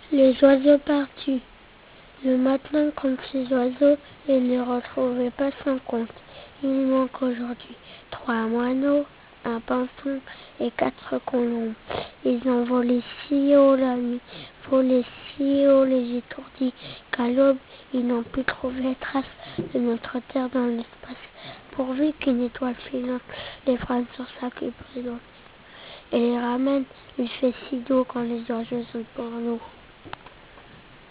Les oiseaux perdus. Le matin, comme ces oiseaux, ils ne retrouvaient pas son compte. Il manque aujourd'hui 3 moineaux, un pinson et 4 colombes. Ils ont volé si haut la nuit, volé si haut les étourdis, qu'à l'aube, ils n'ont pu trouver trace de notre terre dans l'espace, pourvu qu'une étoile filante les freine sur sa queue brillante et les ramène. Il fait si doux quand les oiseaux sont pour nous.